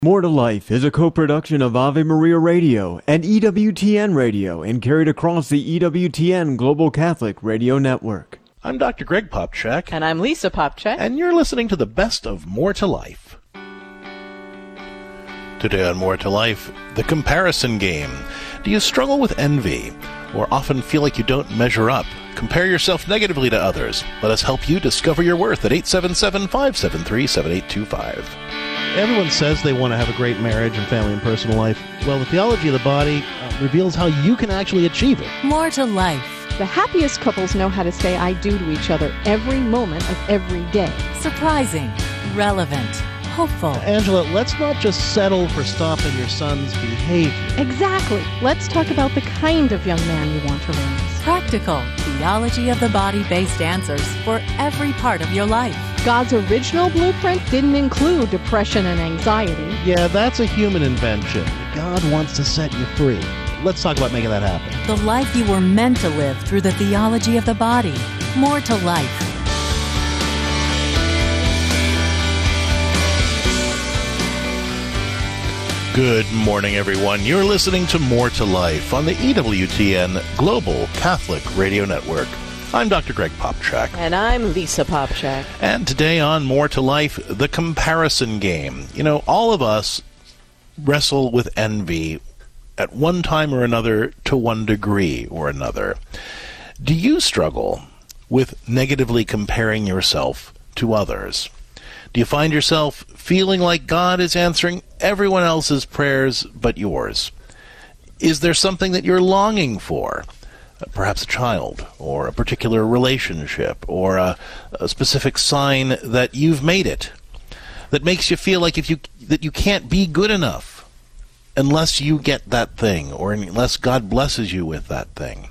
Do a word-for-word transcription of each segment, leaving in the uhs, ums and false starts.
More to Life is a co-production of Ave Maria Radio and E W T N Radio and carried across the E W T N Global Catholic Radio Network. I'm Doctor Greg Popchak. And I'm Lisa Popchak. And you're listening to the best of More to Life. Today on More to Life, the comparison game. Do you struggle with envy or often feel like you don't measure up? Compare yourself negatively to others. Let us help you discover your worth at eight seven seven, five seven three, seven eight two five. Everyone says they want to have a great marriage and family and personal life. Well, the theology of the body uh, reveals how you can actually achieve it. More to Life. The happiest couples know how to say I do to each other every moment of every day. Surprising, relevant, hopeful. Angela, let's not just settle for stopping your son's behavior. Exactly. Let's talk about the kind of young man you want to raise. Practical, theology of the body-based answers for every part of your life. God's original blueprint didn't include depression and anxiety. Yeah, that's a human invention. God wants to set you free. Let's talk about making that happen. The life you were meant to live through the theology of the body. More to Life. Good morning, everyone. You're listening to More to Life on the E W T N Global Catholic Radio Network. I'm Doctor Greg Popchak. And I'm Lisa Popchak. And today on More to Life, the comparison game. You know, all of us wrestle with envy at one time or another to one degree or another. Do you struggle with negatively comparing yourself to others? Do you find yourself feeling like God is answering everyone else's prayers but yours? Is there something that you're longing for? Perhaps a child, or a particular relationship, or a, a specific sign that you've made it, that makes you feel like if you that you can't be good enough unless you get that thing, or unless God blesses you with that thing.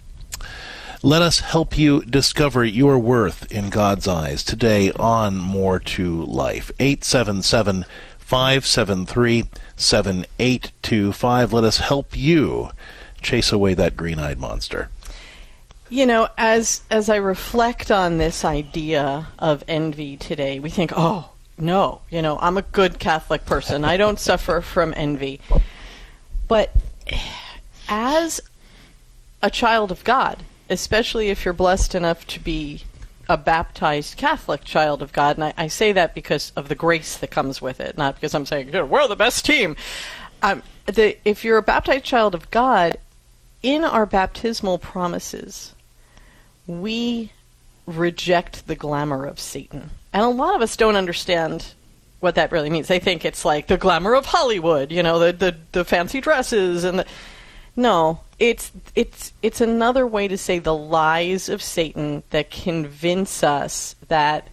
Let us help you discover your worth in God's eyes today on More to Life. eight seven seven, five seven three, seven eight two five. Let us help you chase away that green-eyed monster. You know, as as I reflect on this idea of envy today, we think, oh, no, you know, I'm a good Catholic person. I don't suffer from envy. But as a child of God, especially if you're blessed enough to be a baptized Catholic child of God, and I, I say that because of the grace that comes with it, not because I'm saying, we're the best team. Um, the, if you're a baptized child of God, in our baptismal promises, we reject the glamour of Satan. And a lot of us don't understand what that really means. They think it's like the glamour of Hollywood, you know, the the, the fancy dresses and the... No, it's it's it's another way to say the lies of Satan that convince us that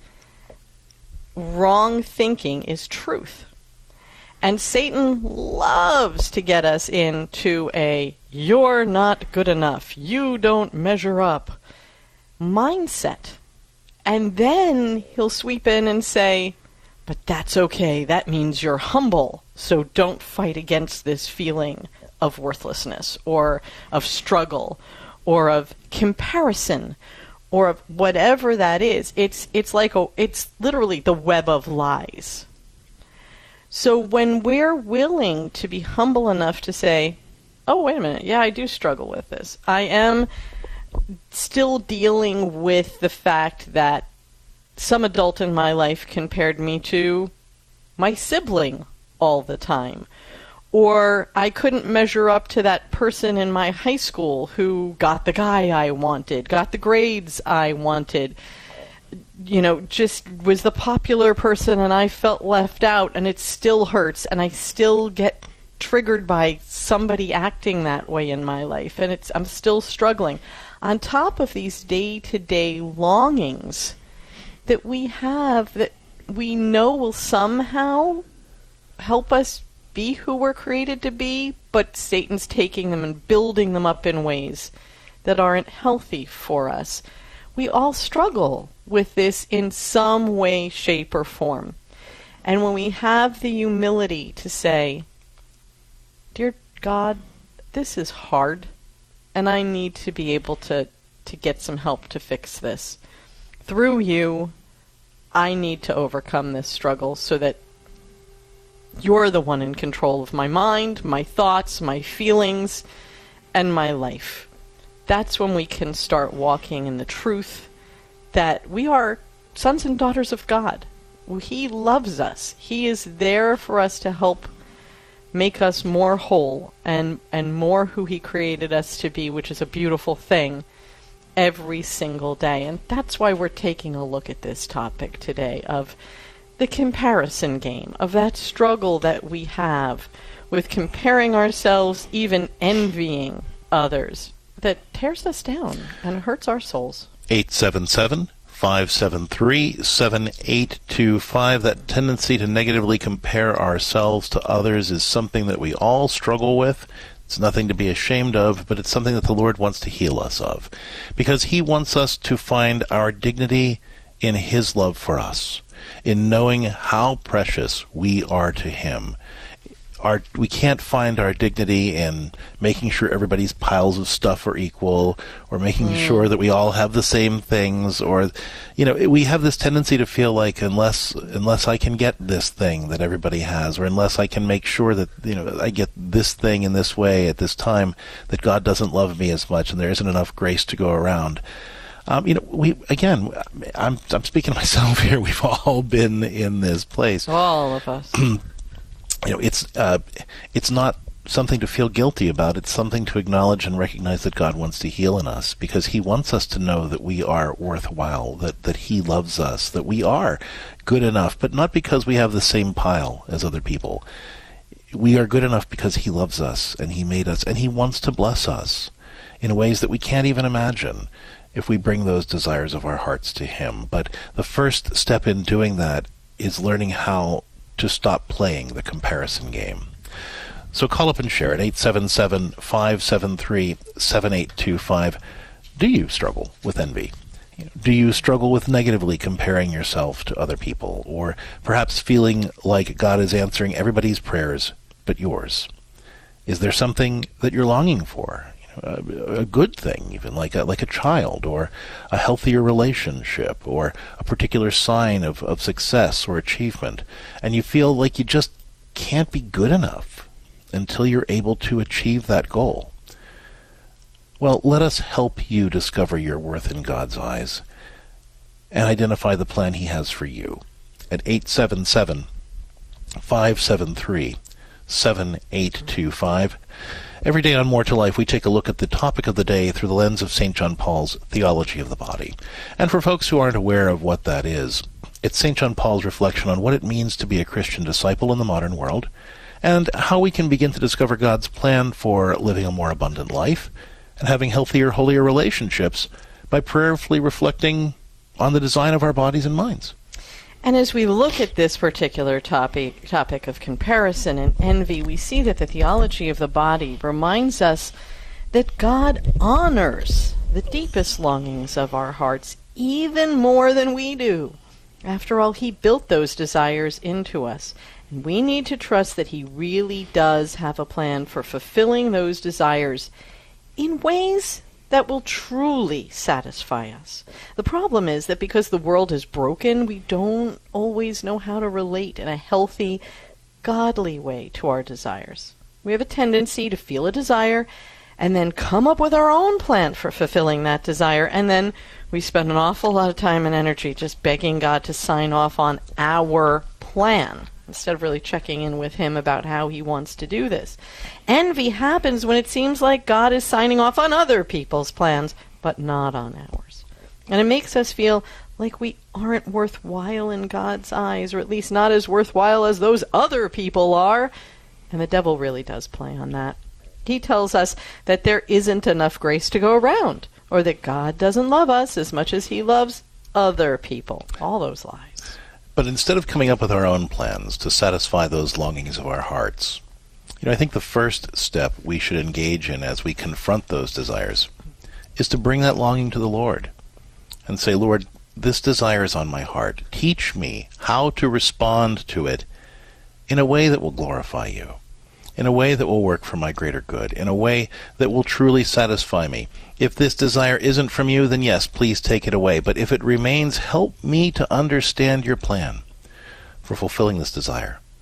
wrong thinking is truth. And Satan loves to get us into a you're not good enough, you don't measure up mindset. And then he'll sweep in and say, but that's okay, that means you're humble, so don't fight against this feeling of worthlessness or of struggle or of comparison or of whatever that is. It's it's like a, it's literally the web of lies. So when we're willing to be humble enough to say, oh, wait a minute, yeah, I do struggle with this. I am still dealing with the fact that some adult in my life compared me to my sibling all the time. Or I couldn't measure up to that person in my high school who got the guy I wanted, got the grades I wanted, you know, just was the popular person and I felt left out, and it still hurts and I still get triggered by somebody acting that way in my life, and it's I'm still struggling. On top of these day-to-day longings that we have that we know will somehow help us be who we're created to be, but Satan's taking them and building them up in ways that aren't healthy for us. We all struggle with this in some way, shape, or form. And when we have the humility to say, dear God, this is hard, and I need to be able to, to get some help to fix this. Through you, I need to overcome this struggle so that You're the one in control of my mind, my thoughts, my feelings, and my life. That's when we can start walking in the truth that we are sons and daughters of God. He loves us. He is there for us to help make us more whole and, and more who He created us to be, which is a beautiful thing, every single day. And that's why we're taking a look at this topic today of the comparison game, of that struggle that we have with comparing ourselves, even envying others, that tears us down and hurts our souls. eight seven seven, five seven three, seven eight two five. That tendency to negatively compare ourselves to others is something that we all struggle with. It's nothing to be ashamed of, but it's something that the Lord wants to heal us of, because He wants us to find our dignity in His love for us, in knowing how precious we are to Him. Our, we can't find our dignity in making sure everybody's piles of stuff are equal, or making mm. sure that we all have the same things, or, you know, we have this tendency to feel like unless unless I can get this thing that everybody has, or unless I can make sure that, you know, I get this thing in this way at this time, that God doesn't love me as much and there isn't enough grace to go around. Um, you know, we again, I'm I'm speaking to myself here. We've all been in this place. All of us. You know, it's uh, it's not something to feel guilty about. It's something to acknowledge and recognize that God wants to heal in us, because He wants us to know that we are worthwhile, that, that He loves us, that we are good enough, but not because we have the same pile as other people. We are good enough because He loves us, and He made us, and He wants to bless us in ways that we can't even imagine if we bring those desires of our hearts to Him. But the first step in doing that is learning how to stop playing the comparison game. So call up and share at eight seven seven, five seven three, seven eight two five. Do you struggle with envy? Do you struggle with negatively comparing yourself to other people, or perhaps feeling like God is answering everybody's prayers but yours? Is there something that you're longing for? A, a good thing, even like a, like a child, or a healthier relationship, or a particular sign of, of success or achievement, and you feel like you just can't be good enough until you're able to achieve that goal. Well, let us help you discover your worth in God's eyes and identify the plan He has for you at eight seven seven, five seven three, seven eight two five. Every day on More to Life, we take a look at the topic of the day through the lens of Saint John Paul's Theology of the Body. And for folks who aren't aware of what that is, it's Saint John Paul's reflection on what it means to be a Christian disciple in the modern world, and how we can begin to discover God's plan for living a more abundant life and having healthier, holier relationships by prayerfully reflecting on the design of our bodies and minds. And as we look at this particular topic, topic of comparison and envy, we see that the theology of the body reminds us that God honors the deepest longings of our hearts even more than we do. After all, He built those desires into us, and we need to trust that He really does have a plan for fulfilling those desires in ways that will truly satisfy us. The problem is that because the world is broken, we don't always know how to relate in a healthy, godly way to our desires. We have a tendency to feel a desire and then come up with our own plan for fulfilling that desire, and then we spend an awful lot of time and energy just begging God to sign off on our plan, instead of really checking in with Him about how He wants to do this. Envy happens when it seems like God is signing off on other people's plans, but not on ours. And it makes us feel like we aren't worthwhile in God's eyes, or at least not as worthwhile as those other people are. And the devil really does play on that. He tells us that there isn't enough grace to go around, or that God doesn't love us as much as He loves other people. All those lies. But instead of coming up with our own plans to satisfy those longings of our hearts, you know, I think the first step we should engage in as we confront those desires is to bring that longing to the Lord and say, Lord, this desire is on my heart. Teach me how to respond to it in a way that will glorify you, in a way that will work for my greater good, in a way that will truly satisfy me. If this desire isn't from you, then yes, please take it away. But if it remains, help me to understand your plan for fulfilling this desire.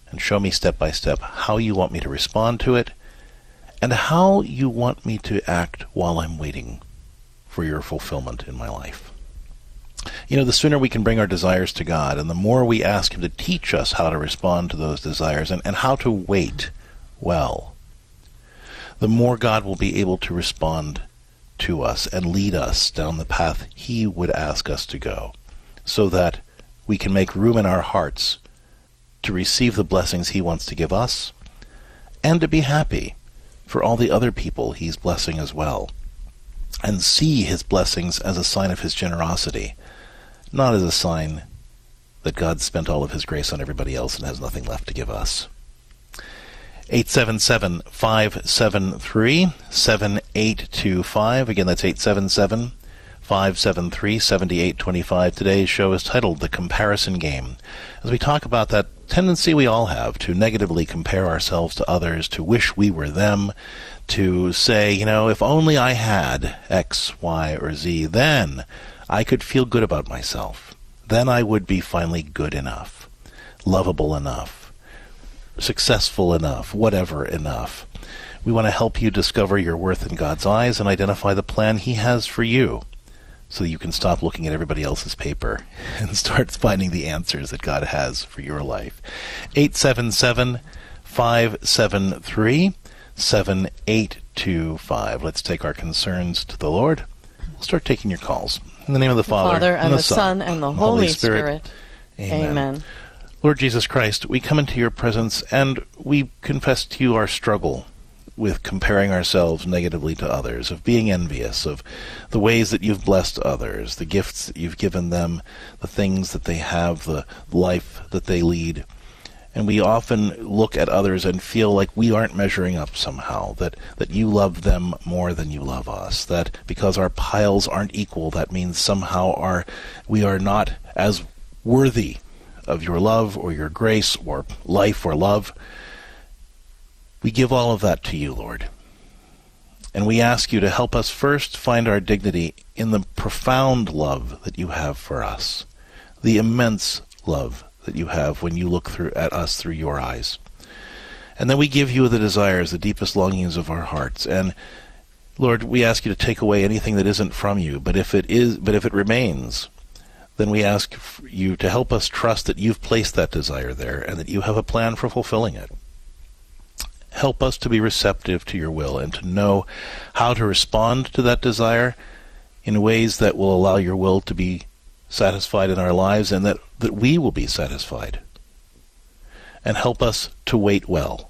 and show me step by step how you want me to respond to it and how you want me to act while I'm waiting for your fulfillment in my life. You know, the sooner we can bring our desires to God and the more we ask Him to teach us how to respond to those desires and, and how to wait well, the more God will be able to respond to us and lead us down the path He would ask us to go, so that we can make room in our hearts to receive the blessings He wants to give us and to be happy for all the other people He's blessing as well, and see His blessings as a sign of His generosity, not as a sign that God spent all of His grace on everybody else and has nothing left to give us. eight seven seven, five seven three, seven eight two five. Again, that's eight seven seven, five seven three, seven eight two five. Today's show is titled The Comparison Game, as we talk about that tendency we all have to negatively compare ourselves to others, to wish we were them, to say, you know, if only I had X, Y, or Z, then I could feel good about myself. Then I would be finally good enough, lovable enough, successful enough, whatever enough. We want to help you discover your worth in God's eyes and identify the plan He has for you, so that you can stop looking at everybody else's paper and start finding the answers that God has for your life. eight seven seven, five seven three, seven eight two five. Let's take our concerns to the Lord. We'll start taking your calls. In the name of the Father, Father and, and the, the Son, Son, and the Holy Spirit. Spirit. Amen. Amen. Lord Jesus Christ, we come into your presence and we confess to you our struggle with comparing ourselves negatively to others, of being envious, of the ways that you've blessed others, the gifts that you've given them, the things that they have, the life that they lead. And we often look at others and feel like we aren't measuring up somehow, that, that you love them more than you love us, that because our piles aren't equal, that means somehow our, we are not as worthy of your love or your grace or life or love. We give all of that to you, Lord. And we ask you to help us first find our dignity in the profound love that you have for us, the immense love that you have when you look through at us through your eyes. And then we give you the desires, the deepest longings of our hearts. And Lord, we ask you to take away anything that isn't from you, but if it is, but if it remains, then we ask you to help us trust that you've placed that desire there and that you have a plan for fulfilling it. Help us to be receptive to your will and to know how to respond to that desire in ways that will allow your will to be satisfied in our lives and that, that we will be satisfied. And help us to wait well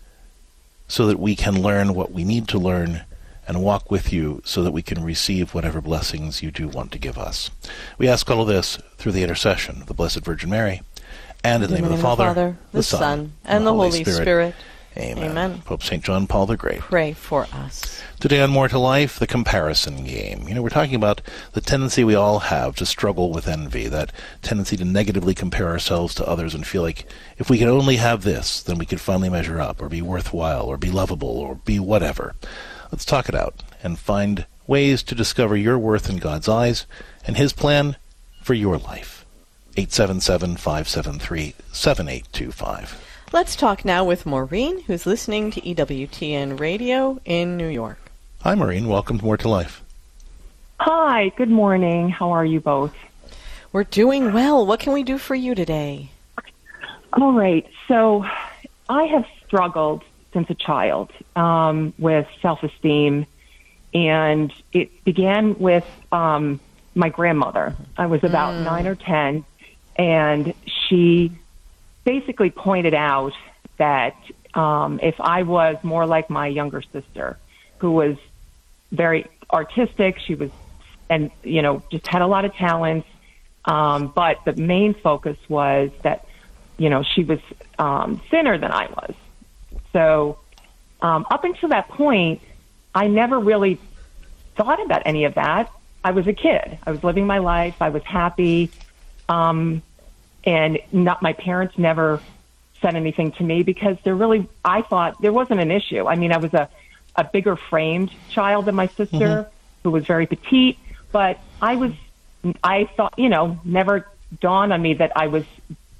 so that we can learn what we need to learn and walk with you so that we can receive whatever blessings you do want to give us. We ask all of this through the intercession of the Blessed Virgin Mary, and in the name, name of the Father, Father the, the Son, Son, and, and the Holy Spirit. Spirit. Amen. Amen. Pope Saint John Paul the Great. Pray for us. Today on More to Life, the comparison game. You know, we're talking about the tendency we all have to struggle with envy, that tendency to negatively compare ourselves to others and feel like if we could only have this, then we could finally measure up or be worthwhile or be lovable or be whatever. Let's talk it out and find ways to discover your worth in God's eyes and His plan for your life. eight seven seven, five seven three, seven eight two five. Let's talk now with Maureen, who's listening to E W T N Radio in New York. Hi, Maureen. Welcome to More to Life. Hi. Good morning. How are you both? We're doing well. What can we do for you today? All right. So I have struggled since a child um, with self-esteem, and it began with um, my grandmother. I was about mm. nine or ten, and she basically pointed out that um, if I was more like my younger sister, who was very artistic, she was, and, you know, just had a lot of talents, um, but the main focus was that, you know, she was um, thinner than I was. So um, up until that point, I never really thought about any of that. I was a kid. I was living my life. I was happy. Um, and not, my parents never said anything to me because there really, I thought there wasn't an issue. I mean, I was a, a bigger framed child than my sister mm-hmm. who was very petite, but I was, I thought, you know, never dawned on me that I was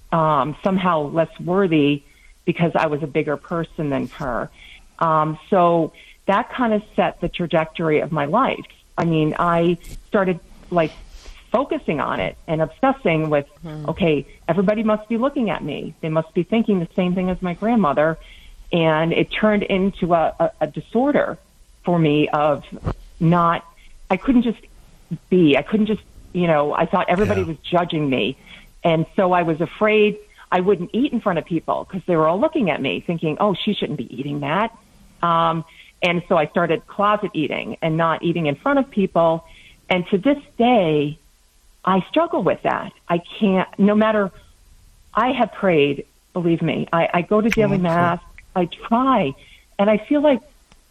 um, somehow less worthy because I was a bigger person than her. Um, so that kind of set the trajectory of my life. I mean, I started like focusing on it and obsessing with, mm. okay, everybody must be looking at me. They must be thinking the same thing as my grandmother. And it turned into a, a, a disorder for me of not, I couldn't just be, I couldn't just, you know, I thought everybody yeah. was judging me. And so I was afraid I wouldn't eat in front of people because they were all looking at me thinking, oh, she shouldn't be eating that. Um, and so I started closet eating and not eating in front of people. And to this day, I struggle with that. I can't, no matter, I have prayed, believe me, I, I go to daily oh, mass, I try, and I feel like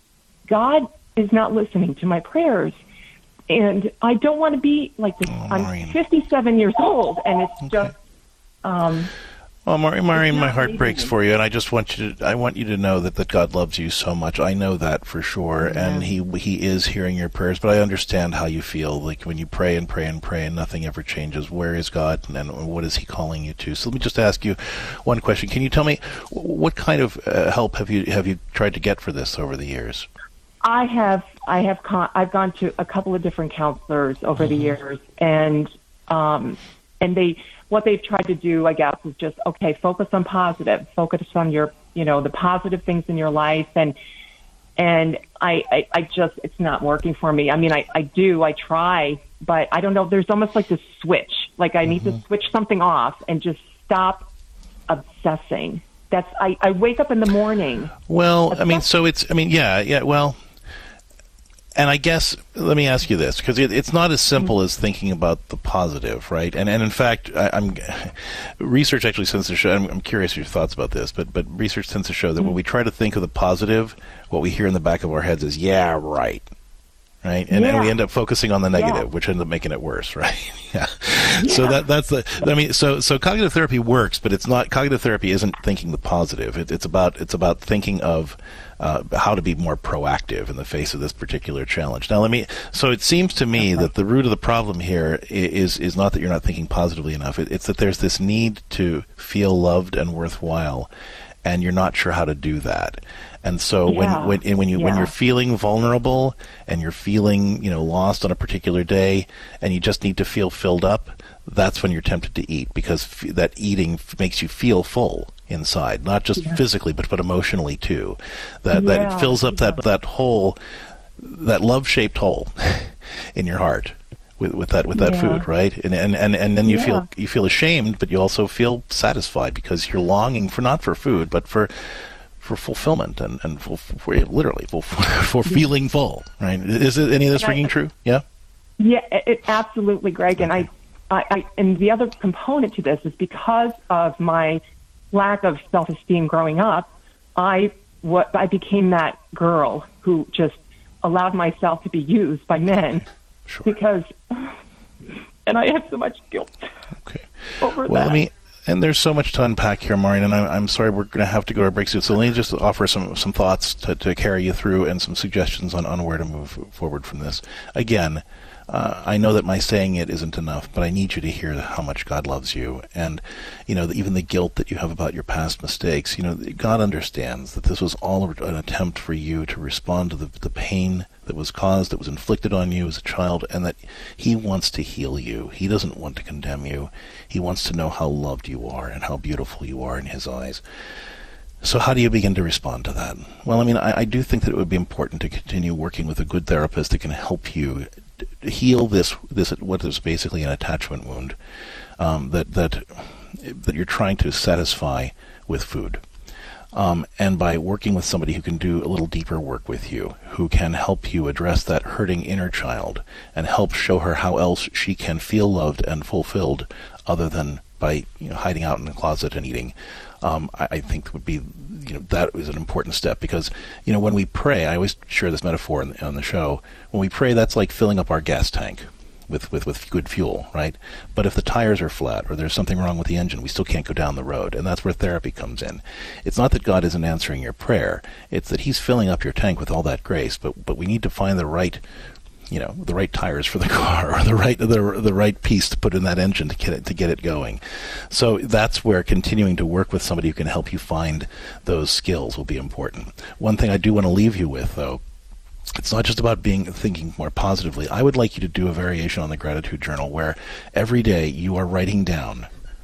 God is not listening to my prayers. And I don't want to be like this. Oh, I'm fifty-seven years old, and it's okay. just, um, well, Maureen, Maureen, my heart breaks for you, and I just want you to, I want you to know that, that God loves you so much. I know that for sure, yeah. and He He is hearing your prayers, but I understand how you feel, like when you pray and pray and pray and nothing ever changes. Where is God, and, and what is He calling you to? So let me just ask you one question. Can you tell me what kind of uh, help have you have you tried to get for this over the years? I have, I have, con- I've gone to a couple of different counselors over mm-hmm. the years, and um, and they, what they've tried to do, I guess, is just okay, focus on positive, focus on your, you know, the positive things in your life, and and I, I, I just, it's not working for me. I mean, I, I do, I try, but I don't know. There's almost like this switch, like I mm-hmm. need to switch something off and just stop obsessing. That's, I, I wake up in the morning. Well, obsessing. I mean, so it's, I mean, yeah, yeah, well. And I guess, let me ask you this, because it, it's not as simple as thinking about the positive, right? And and in fact, I, I'm research actually tends to show, I'm, I'm curious your thoughts about this, but, but research tends to show that mm-hmm. when we try to think of the positive, what we hear in the back of our heads is, yeah, right. Right, and, yeah. and we end up focusing on the negative, yeah. which ends up making it worse, right? yeah. yeah. So that that's the. I mean, so so cognitive therapy works, but it's not. Cognitive therapy isn't thinking the positive. It, it's about it's about thinking of uh, how to be more proactive in the face of this particular challenge. Now, let me. So it seems to me okay. that the root of the problem here is is not that you're not thinking positively enough. It, it's that there's this need to feel loved and worthwhile, and you're not sure how to do that. And so yeah. when when when you yeah. when you're feeling vulnerable and you're feeling, you know, lost on a particular day, and you just need to feel filled up, that's when you're tempted to eat, because f- that eating f- makes you feel full inside, not just yeah. physically but but emotionally too. That yeah. that it fills up that that hole, that love-shaped hole in your heart with with that with that yeah. food, right? And and and and then you yeah. feel you feel ashamed, but you also feel satisfied because you're longing for not for food, but for for fulfillment and, and for, for literally for, for feeling full, right? Is it any of this ringing true? Yeah? Yeah, it, absolutely, Greg. And I, I, I, and the other component to this is because of my lack of self-esteem growing up, I, what, I became that girl who just allowed myself to be used by men sure. because, and I have so much guilt okay. over well, that. Let me, And there's so much to unpack here, Maureen, and I'm, I'm sorry we're going to have to go to a break soon. So let me just offer some, some thoughts to, to carry you through and some suggestions on, on where to move forward from this. Again, uh, I know that my saying it isn't enough, but I need you to hear how much God loves you. And, you know, even the guilt that you have about your past mistakes, you know, God understands that this was all an attempt for you to respond to the, the pain that was caused, that was inflicted on you as a child, and that He wants to heal you. He doesn't want to condemn you. He wants to know how loved you are and how beautiful you are in His eyes. So how do you begin to respond to that? Well, I mean, I, I do think that it would be important to continue working with a good therapist that can help you heal this, this what is basically an attachment wound um, that, that, that you're trying to satisfy with food. Um, and by working with somebody who can do a little deeper work with you, who can help you address that hurting inner child and help show her how else she can feel loved and fulfilled other than by, you know, hiding out in the closet and eating, um, I, I think would be, you know, that is an important step. Because, you know, when we pray, I always share this metaphor on the, on the show, when we pray, that's like filling up our gas tank with, with, with good fuel, right? But if the tires are flat or there's something wrong with the engine, we still can't go down the road. And that's where therapy comes in. It's not that God isn't answering your prayer. It's that He's filling up your tank with all that grace. But, but we need to find the right you know, the right tires for the car, or the right the the right piece to put in that engine to get it to get it going. So that's where continuing to work with somebody who can help you find those skills will be important. One thing I do want to leave you with, though, it's not just about being thinking more positively. I would like you to do a variation on the gratitude journal where every day you are writing down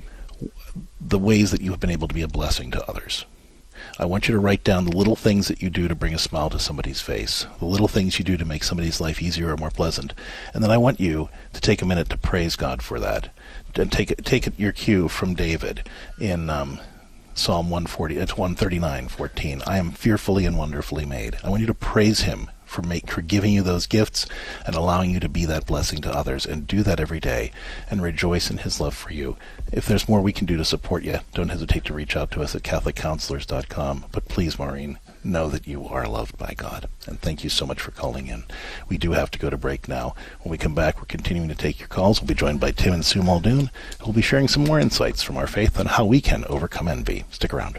the ways that you have been able to be a blessing to others. I want you to write down the little things that you do to bring a smile to somebody's face, the little things you do to make somebody's life easier or more pleasant. And then I want you to take a minute to praise God for that. And take take your cue from David in um, Psalm one forty, it's one thirty-nine, fourteen. I am fearfully and wonderfully made. I want you to praise him for make for giving you those gifts and allowing you to be that blessing to others, and do that every day and rejoice in his love for you. If there's more we can do to support you, don't hesitate to reach out to us at catholic counselors dot com. But please, Maureen, know that you are loved by God, and thank you so much for calling in. We do have to go to break now. When we come back, we're continuing to take your calls. We'll be joined by Tim and Sue Muldoon, who will be sharing some more insights from our faith on how we can overcome envy. Stick around.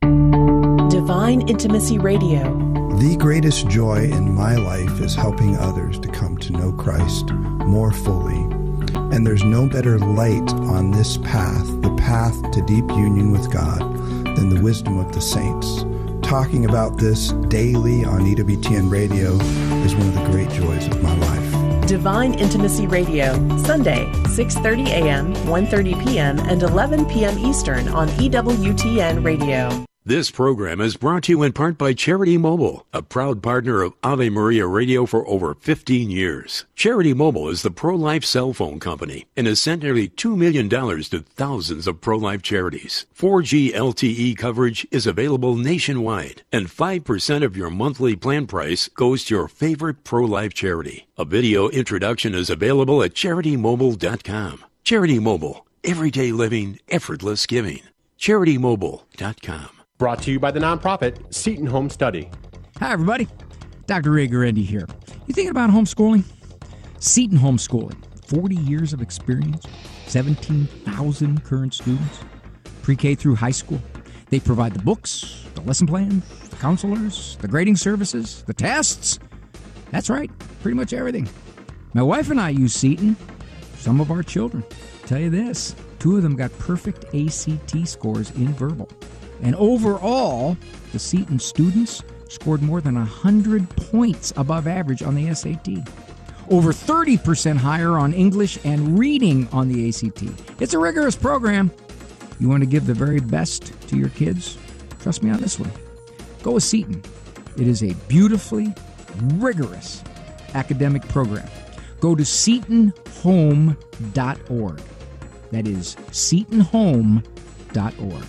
Divine Intimacy Radio. The greatest joy in my life is helping others to come to know Christ more fully. And there's no better light on this path, the path to deep union with God, than the wisdom of the saints. Talking about this daily on E W T N Radio is one of the great joys of my life. Divine Intimacy Radio, Sunday, six thirty a.m., one thirty p.m., and eleven p.m. Eastern on E W T N Radio. This program is brought to you in part by Charity Mobile, a proud partner of Ave Maria Radio for over fifteen years. Charity Mobile is the pro-life cell phone company and has sent nearly two million dollars to thousands of pro-life charities. four G L T E coverage is available nationwide, and five percent of your monthly plan price goes to your favorite pro-life charity. A video introduction is available at charity mobile dot com. Charity Mobile, everyday living, effortless giving. charity mobile dot com. Brought to you by the nonprofit Seton Home Study. Hi, everybody. Doctor Ray Guarendi here. You thinking about homeschooling? Seton Homeschooling. forty years of experience, seventeen thousand current students, pre-K through high school. They provide the books, the lesson plan, the counselors, the grading services, the tests. That's right, pretty much everything. My wife and I use Seton. Some of our children. I'll tell you this, two of them got perfect A C T scores in verbal. And overall, the Seton students scored more than one hundred points above average on the S A T. Over thirty percent higher on English and reading on the A C T. It's a rigorous program. You want to give the very best to your kids? Trust me on this one. Go with Seton. It is a beautifully rigorous academic program. Go to seton home dot org. That is seton home dot org.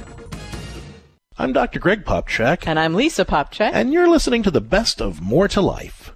I'm Doctor Greg Popchak. And I'm Lisa Popchak. And you're listening to the best of More to Life.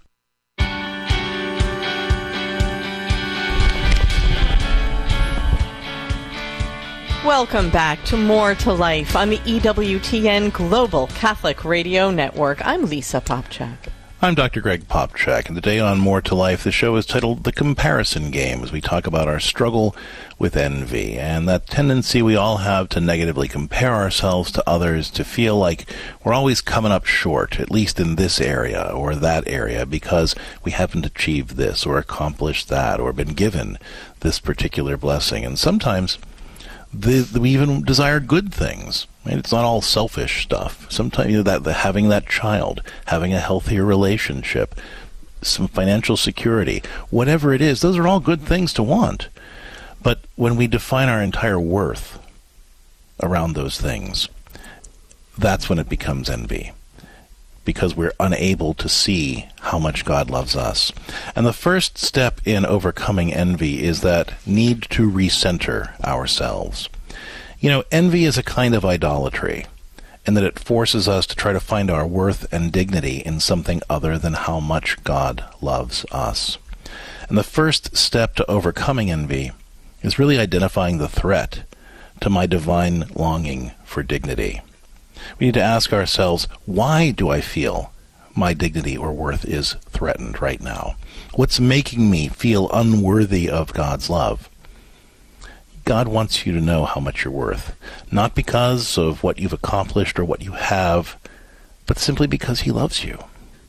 Welcome back to More to Life on the E W T N Global Catholic Radio Network. I'm Lisa Popchak. I'm Doctor Greg Popchak, and today on More to Life, the show is titled The Comparison Game, as we talk about our struggle with envy and that tendency we all have to negatively compare ourselves to others, to feel like we're always coming up short, at least in this area or that area, because we haven't achieved this or accomplished that or been given this particular blessing. And sometimes the, the, we even desire good things. Right? It's not all selfish stuff. Sometimes, you know, that the, having that child, having a healthier relationship, some financial security, whatever it is, those are all good things to want. But when we define our entire worth around those things, that's when it becomes envy, because we're unable to see how much God loves us. And the first step in overcoming envy is that need to recenter ourselves. You know, envy is a kind of idolatry, and that it forces us to try to find our worth and dignity in something other than how much God loves us. And the first step to overcoming envy is really identifying the threat to my divine longing for dignity. We need to ask ourselves, why do I feel my dignity or worth is threatened right now? What's making me feel unworthy of God's love? God wants you to know how much you're worth, not because of what you've accomplished or what you have, but simply because he loves you.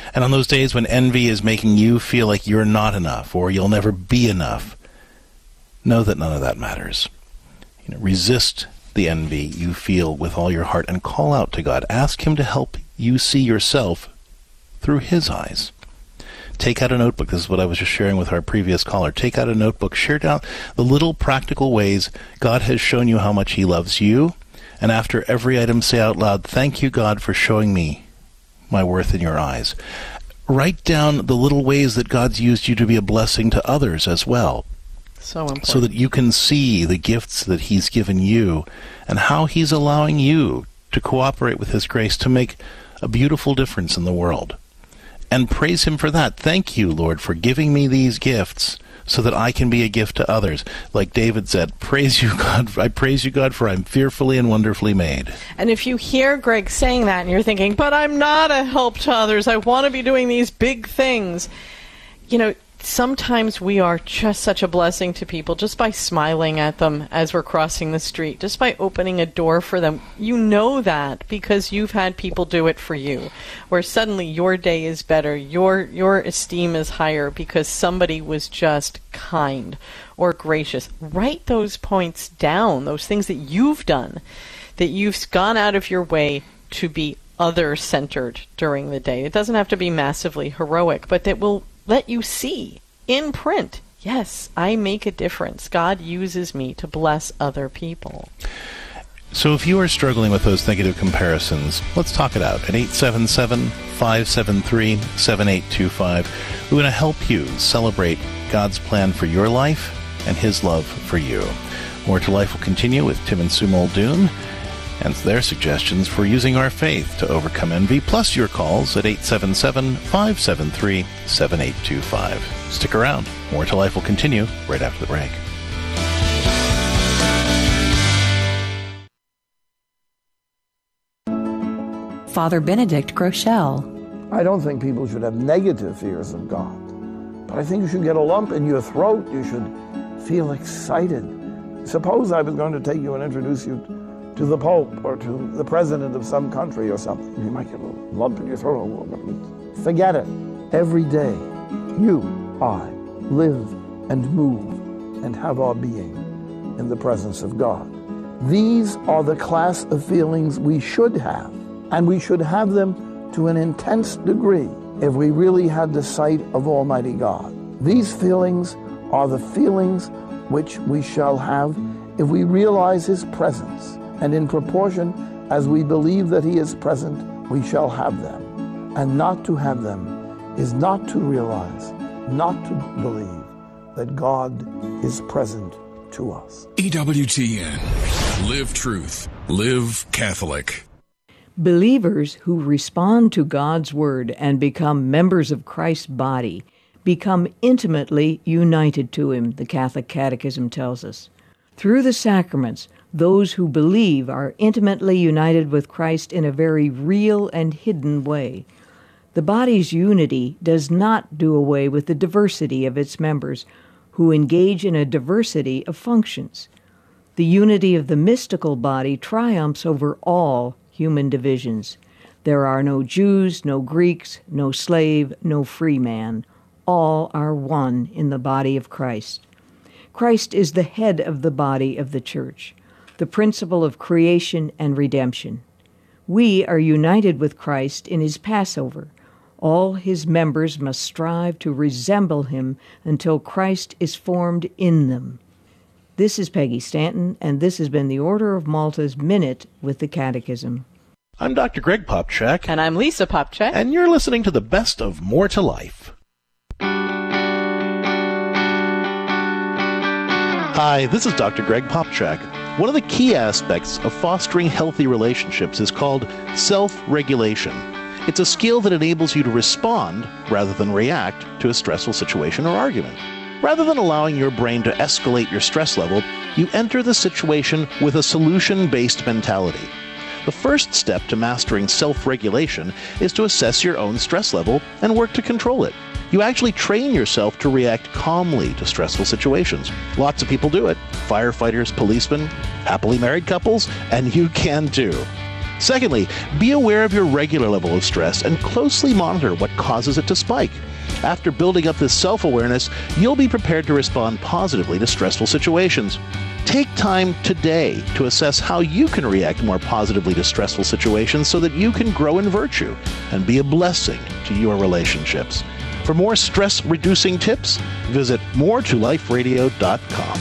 And on those days when envy is making you feel like you're not enough or you'll never be enough, know that none of that matters. You know, resist the envy you feel with all your heart and call out to God. Ask him to help you see yourself through his eyes. Take out a notebook. This is what I was just sharing with our previous caller. Take out a notebook. Share down the little practical ways God has shown you how much he loves you. And after every item, say out loud, thank you, God, for showing me my worth in your eyes. Write down the little ways that God's used you to be a blessing to others as well. So important. So that you can see the gifts that he's given you and how he's allowing you to cooperate with his grace to make a beautiful difference in the world. And praise him for that. Thank you, Lord, for giving me these gifts so that I can be a gift to others. Like David said, praise you, God. I praise you, God, for I'm fearfully and wonderfully made. And if you hear Greg saying that and you're thinking, but I'm not a help to others, I want to be doing these big things, you know, sometimes we are just such a blessing to people just by smiling at them as we're crossing the street, just by opening a door for them. You know that because you've had people do it for you, where suddenly your day is better, your your esteem is higher because somebody was just kind or gracious. Write those points down, those things that you've done, that you've gone out of your way to be other-centered during the day. It doesn't have to be massively heroic, but that will let you see in print, yes, I make a difference. God uses me to bless other people. So if you are struggling with those negative comparisons, let's talk it out at eight seven seven, five seven three, seven eight two five. We're going to help you celebrate God's plan for your life and his love for you. More to Life will continue with Tim and Sue Muldoon and their suggestions for using our faith to overcome envy, plus your calls at eight seven seven, five seven three, seven eight two five. Stick around. More to Life will continue right after the break. Father Benedict Groeschel. I don't think people should have negative fears of God, but I think you should get a lump in your throat. You should feel excited. Suppose I was going to take you and introduce you to the Pope or to the President of some country or something. You might get a lump in your throat. Forget it. Every day, you, I, live and move and have our being in the presence of God. These are the class of feelings we should have, and we should have them to an intense degree if we really had the sight of Almighty God. These feelings are the feelings which we shall have if we realize his presence. And in proportion as we believe that he is present, we shall have them. And not to have them is not to realize, not to believe that God is present to us. E W T N. Live truth. Live Catholic. Believers who respond to God's word and become members of Christ's body become intimately united to him, the Catholic Catechism tells us. Through the sacraments, those who believe are intimately united with Christ in a very real and hidden way. The body's unity does not do away with the diversity of its members, who engage in a diversity of functions. The unity of the mystical body triumphs over all human divisions. There are no Jews, no Greeks, no slave, no free man. All are one in the body of Christ. Christ is the head of the body of the Church, the principle of creation and redemption. We are united with Christ in his Passover. All his members must strive to resemble him until Christ is formed in them. This is Peggy Stanton, and this has been the Order of Malta's Minute with the Catechism. I'm Doctor Greg Popchak. And I'm Lisa Popchak. And you're listening to the best of More to Life. Hi, this is Doctor Greg Popchak. One of the key aspects of fostering healthy relationships is called self-regulation. It's a skill that enables you to respond, rather than react, to a stressful situation or argument. Rather than allowing your brain to escalate your stress level, you enter the situation with a solution-based mentality. The first step to mastering self-regulation is to assess your own stress level and work to control it. You actually train yourself to react calmly to stressful situations. Lots of people do it. Firefighters, policemen, happily married couples, and you can too. Secondly, be aware of your regular level of stress and closely monitor what causes it to spike. After building up this self-awareness, you'll be prepared to respond positively to stressful situations. Take time today to assess how you can react more positively to stressful situations so that you can grow in virtue and be a blessing to your relationships. For more stress-reducing tips, visit more to life radio dot com.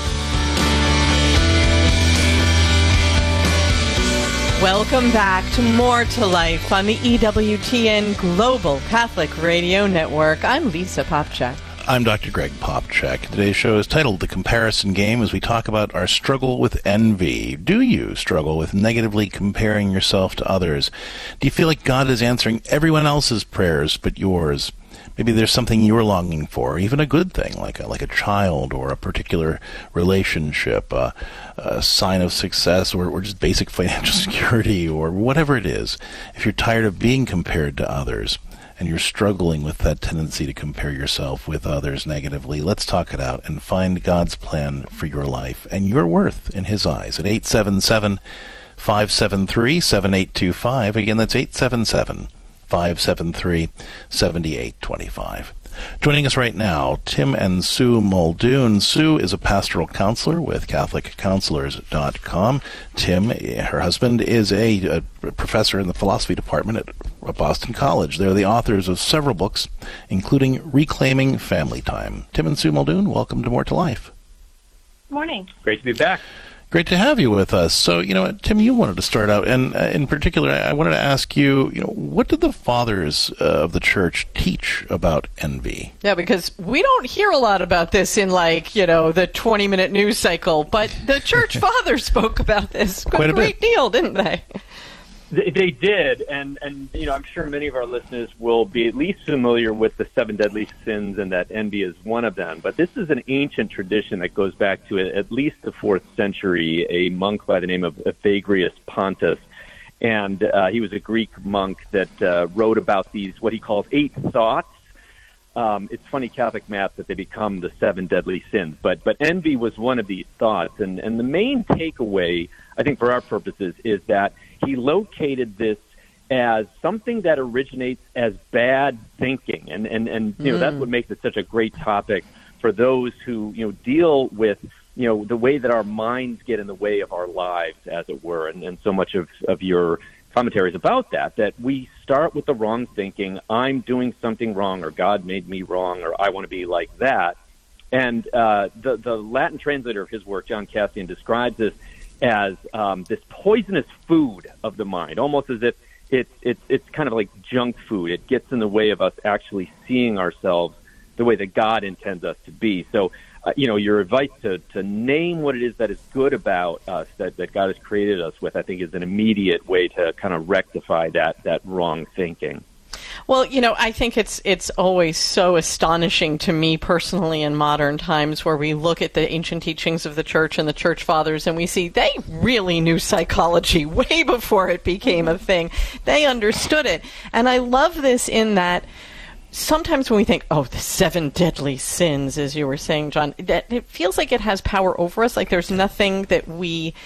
Welcome back to More to Life on the E W T N Global Catholic Radio Network. I'm Lisa Popchak. I'm Doctor Greg Popchak. Today's show is titled The Comparison Game as we talk about our struggle with envy. Do you struggle with negatively comparing yourself to others? Do you feel like God is answering everyone else's prayers but yours? Maybe there's something you're longing for, even a good thing, like a, like a child or a particular relationship, uh, a sign of success, or, or just basic financial security, or whatever it is. If you're tired of being compared to others, and you're struggling with that tendency to compare yourself with others negatively, let's talk it out and find God's plan for your life and your worth in His eyes at eight seven seven, five seven three, seven eight two five. Again, that's eight seven seven, five seven three, seven eight two five. Joining us right now, Tim and Sue Muldoon. Sue is a pastoral counselor with Catholic Counselors dot com. Tim, her husband, is a, a professor in the philosophy department at Boston College. They're the authors of several books, including Reclaiming Family Time. Tim and Sue Muldoon, welcome to More to Life. Morning. Great to be back. Great to have you with us. So, you know, Tim, you wanted to start out, and uh, in particular, I wanted to ask you, you know, what did the fathers uh, of the church teach about envy? Yeah, because we don't hear a lot about this in, like, you know, the twenty-minute news cycle, but the church fathers spoke about this Quite a great bit. deal, didn't they? They, they did, and, and, you know, I'm sure many of our listeners will be at least familiar with the seven deadly sins, and that envy is one of them. But this is an ancient tradition that goes back to at least the fourth century. A monk by the name of Evagrius Pontus, and uh, he was a Greek monk that uh, wrote about these, what he calls eight thoughts. Um, it's funny, Catholic math, that they become the seven deadly sins. But but envy was one of these thoughts, and, and the main takeaway, I think, for our purposes, is that he located this as something that originates as bad thinking. And, and, and you know, Mm. that's what makes it such a great topic for those who, you know, deal with, you know, the way that our minds get in the way of our lives, as it were. And, and so much of, of your commentaries about that, that we start with the wrong thinking, I'm doing something wrong, or God made me wrong, or I want to be like that. And uh, the, the Latin translator of his work, John Cassian, describes this as um, this poisonous food of the mind, almost as if it's it's it's kind of like junk food. It gets in the way of us actually seeing ourselves the way that God intends us to be. So, uh, you know, your advice to, to name what it is that is good about us, that, that God has created us with, I think is an immediate way to kind of rectify that, that wrong thinking. Well, you know, I think it's it's always so astonishing to me personally in modern times where we look at the ancient teachings of the church and the church fathers and we see they really knew psychology way before it became a thing. They understood it. And I love this in that sometimes when we think, oh, the seven deadly sins, as you were saying, John, that it feels like it has power over us, like there's nothing that we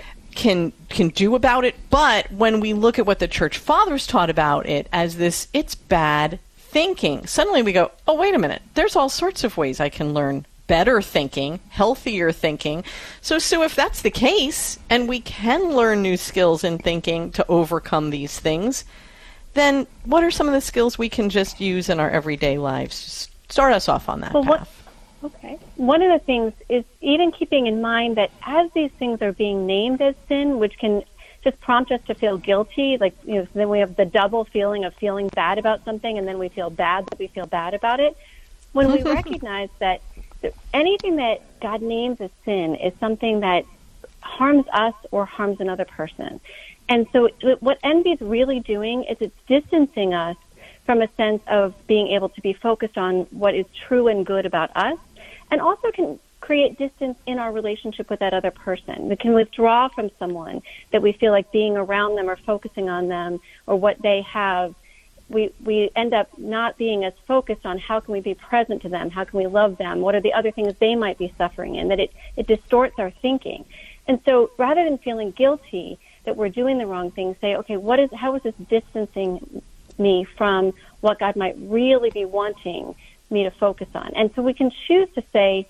can can do about it. But when we look at what the church fathers taught about it as this, it's bad thinking, suddenly we go, oh, wait a minute, there's all sorts of ways I can learn better thinking, healthier thinking. So, Sue, if that's the case, and we can learn new skills in thinking to overcome these things, then what are some of the skills we can just use in our everyday lives? Just start us off on that well, path. What, okay. One of the things is even keeping in mind that as these things are being named as sin, which can just prompt us to feel guilty, like, you know, then we have the double feeling of feeling bad about something, and then we feel bad that we feel bad about it. When we recognize that anything that God names as sin is something that harms us or harms another person. And so what envy is really doing is it's distancing us from a sense of being able to be focused on what is true and good about us, and also can create distance in our relationship with that other person. We can withdraw from someone that we feel like being around them or focusing on them or what they have. We we end up not being as focused on how can we be present to them, how can we love them, what are the other things they might be suffering in, that it, it distorts our thinking. And so rather than feeling guilty, that we're doing the wrong thing, say, okay, what is, how is this distancing me from what God might really be wanting me to focus on? And so we can choose to say,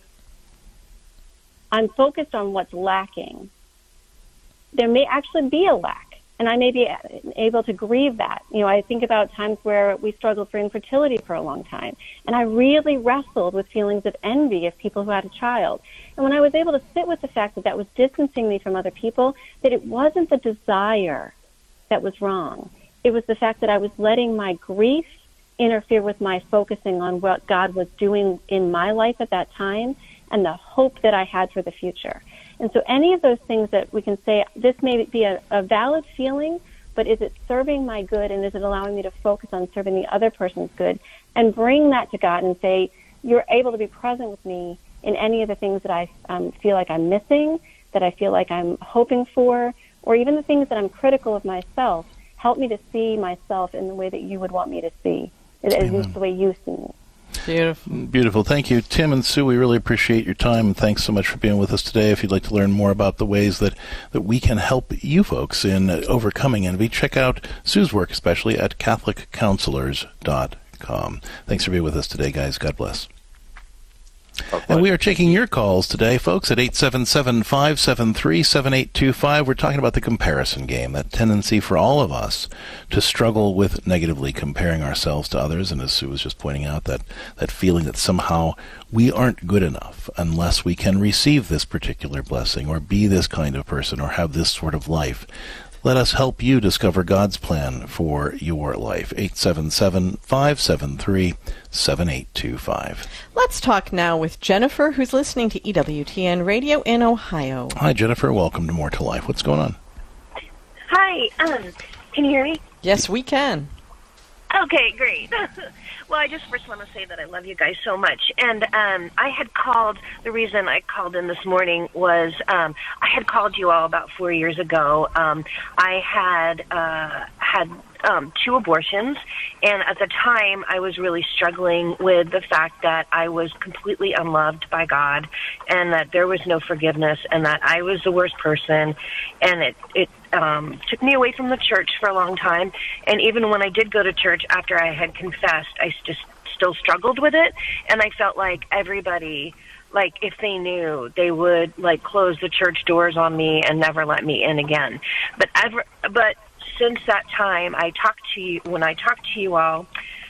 I'm focused on what's lacking. There may actually be a lack, and I may be able to grieve that. You know, I think about times where we struggled for infertility for a long time, and I really wrestled with feelings of envy of people who had a child. And when I was able to sit with the fact that that was distancing me from other people, that it wasn't the desire that was wrong. It was the fact that I was letting my grief interfere with my focusing on what God was doing in my life at that time and the hope that I had for the future. And so any of those things that we can say, this may be a, a valid feeling, but is it serving my good, and is it allowing me to focus on serving the other person's good? And bring that to God and say, you're able to be present with me in any of the things that I um, feel like I'm missing, that I feel like I'm hoping for, or even the things that I'm critical of myself. Help me to see myself in the way that you would want me to see, the way you see me. Beautiful. Beautiful. Thank you. Tim and Sue, we really appreciate your time, and thanks so much for being with us today. If you'd like to learn more about the ways that, that we can help you folks in overcoming envy, check out Sue's work, especially at Catholic Counselors dot com. Thanks for being with us today, guys. God bless. And we are taking your calls today, folks, at eight seven seven, five seven three, seven eight two five. We're talking about the comparison game, that tendency for all of us to struggle with negatively comparing ourselves to others. And as Sue was just pointing out, that, that feeling that somehow we aren't good enough unless we can receive this particular blessing or be this kind of person or have this sort of life. Let us help you discover God's plan for your life. eight seven seven, five seven three, seven eight two five. Let's talk now with Jennifer, who's listening to E W T N Radio in Ohio. Hi, Jennifer. Welcome to More to Life. What's going on? Hi. Um, can you hear me? Yes, we can. Okay, great. Well, I just first want to say that I love you guys so much. And um, I had called, the reason I called in this morning was um, I had called you all about four years ago. Um, I had uh, had um, two abortions, and at the time I was really struggling with the fact that I was completely unloved by God and that there was no forgiveness and that I was the worst person, and it, it Um, took me away from the church for a long time. And even when I did go to church after I had confessed, I just still struggled with it. And I felt like everybody, like if they knew, they would like close the church doors on me and never let me in again. But ever, but since that time, I talked to you, when I talked to you all,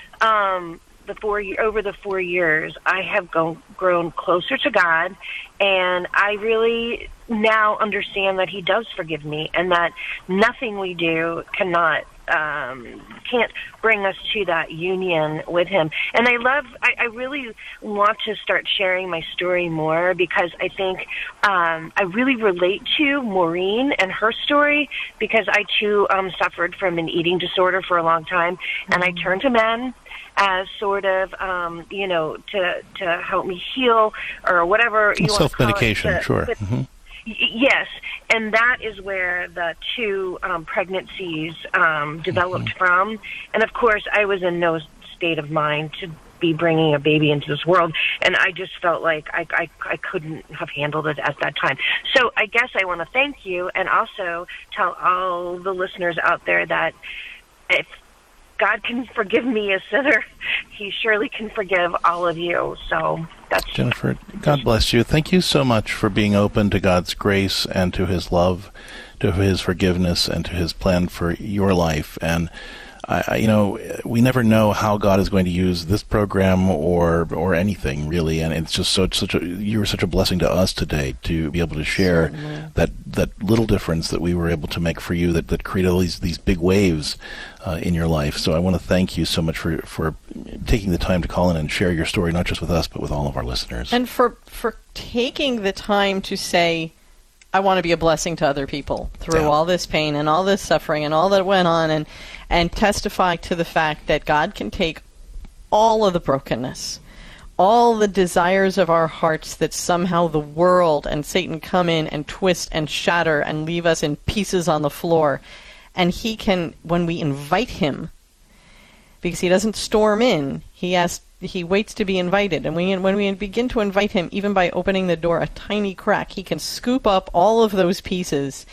um, the four over the four years, I have go, grown closer to God, and I really now understand that He does forgive me, and that nothing we do cannot um, can't bring us to that union with Him. And I love, I, I really want to start sharing my story more, because I think um, I really relate to Maureen and her story, because I too um, suffered from an eating disorder for a long time, and I turned to men as sort of, um, you know, to to help me heal or whatever you want to call it. Self-medication, sure. But, mm-hmm. y- yes, and that is where the two um, pregnancies um, developed mm-hmm. from. And, of course, I was in no state of mind to be bringing a baby into this world, and I just felt like I, I, I couldn't have handled it at that time. So I guess I want to thank you, and also tell all the listeners out there that if God can forgive me, a sinner, He surely can forgive all of you. So that's Jennifer, God bless you. Thank you so much for being open to God's grace and to His love, to His forgiveness, and to His plan for your life. And I, I, you know, we never know how God is going to use this program or or anything really, and it's just so such a you were such a blessing to us today to be able to share Certainly. that that little difference that we were able to make for you, that that created all these these big waves uh, in your life. So I want to thank you so much for for taking the time to call in and share your story, not just with us but with all of our listeners, and for for taking the time to say, I want to be a blessing to other people through yeah. all this pain and all this suffering and all that went on, and and testify to the fact that God can take all of the brokenness, all the desires of our hearts that somehow the world and Satan come in and twist and shatter and leave us in pieces on the floor. And He can, when we invite Him, because He doesn't storm in, He asks, He waits to be invited. And we, when we begin to invite Him, even by opening the door a tiny crack, He can scoop up all of those pieces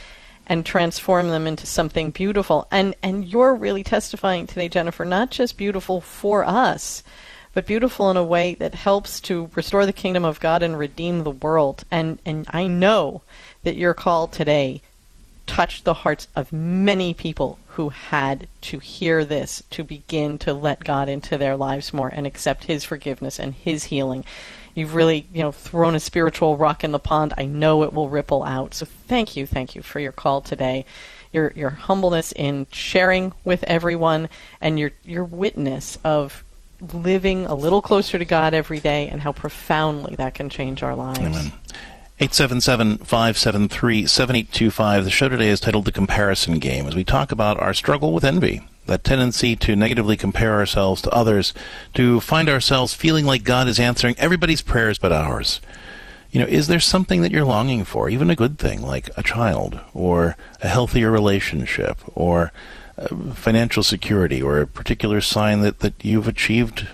and transform them into something beautiful. And and you're really testifying today, Jennifer, not just beautiful for us, but beautiful in a way that helps to restore the kingdom of God and redeem the world. And and I know that your call today touched the hearts of many people who had to hear this to begin to let God into their lives more and accept his forgiveness and his healing. You've really, you know, thrown a spiritual rock in the pond. I know it will ripple out. So thank you, thank you for your call today, your your humbleness in sharing with everyone, and your your witness of living a little closer to God every day and how profoundly that can change our lives. Amen. eight seven seven, five seven three, seven eight two five. The show today is titled The Comparison Game, as we talk about our struggle with envy, that tendency to negatively compare ourselves to others, to find ourselves feeling like God is answering everybody's prayers but ours. You know, is there something that you're longing for, even a good thing like a child, or a healthier relationship, or uh, financial security, or a particular sign that, that you've achieved